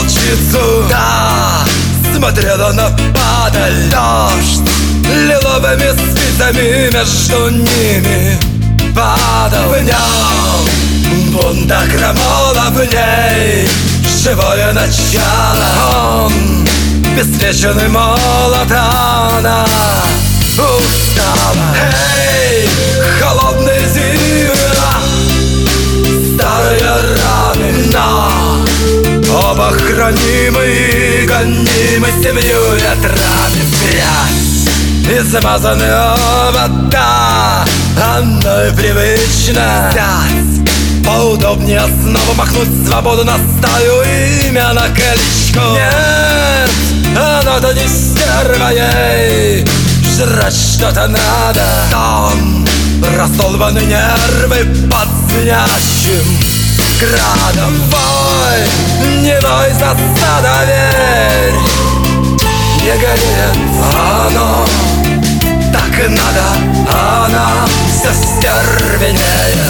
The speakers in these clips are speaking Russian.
волчицу. Да, смотрела на падаль. Дождь лиловыми спицами между ними падал. В нем бунта крамола, в ней живое начало. Он беспечный молот, она устала. Эй, холодные зимы, старые раны, но оба хранимы и гонимы 7 ветрами. Грязь и смазаны оба, да, оно и привычно. Сядь поудобнее, снова махнуть свободу на стаю, имя на колечко. Нет, оно-то не стерва, ей жрать что-то надо. Тон, раздолбаны нервы под звенящим градом. Вой, не бойся, стада, верь, не горит оно, так и надо, она все стервенеет.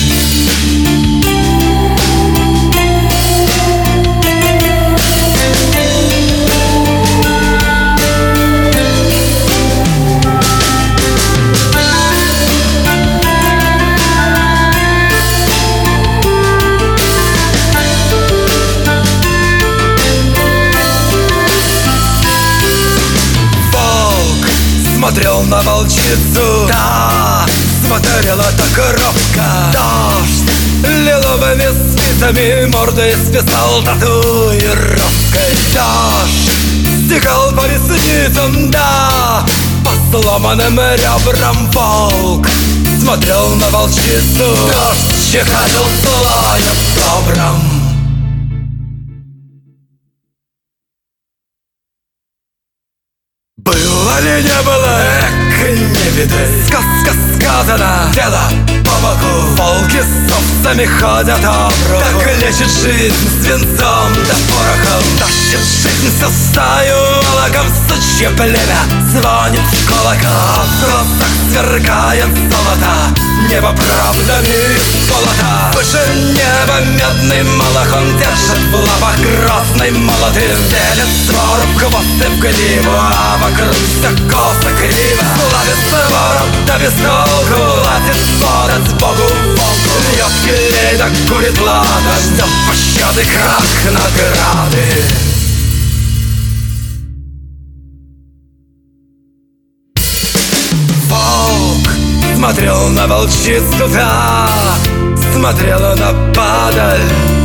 Смотрел на волчицу, да, смотрела так робко. Дождь лиловыми спицами мордой списал татуировкой. Дождь стекал по ресницам, да, по сломанным ребрам. Волк смотрел на волчицу, дождь чеканил слоем добром. Было ли не было, не видать. Сказка сказана, дело по боку. Волки с овцами ходят об руку. Так лечит жизнь свинцом да порохом. Тащит жизнь со стаю волоком. Сучье племя звонит в колокол. В глазах сверкает золото, небо правдами золота. Выше неба медный молох, он держит в лапах грозный молот и стелет свору в хвост и в гриву, а вокруг все косо криво. Славится ворот, да без толку, лазит ворот Богу волку. Льет елей, да курит ладно, ждет пощады, как награды. Волк смотрел на волчицу, да, смотрела на падаль.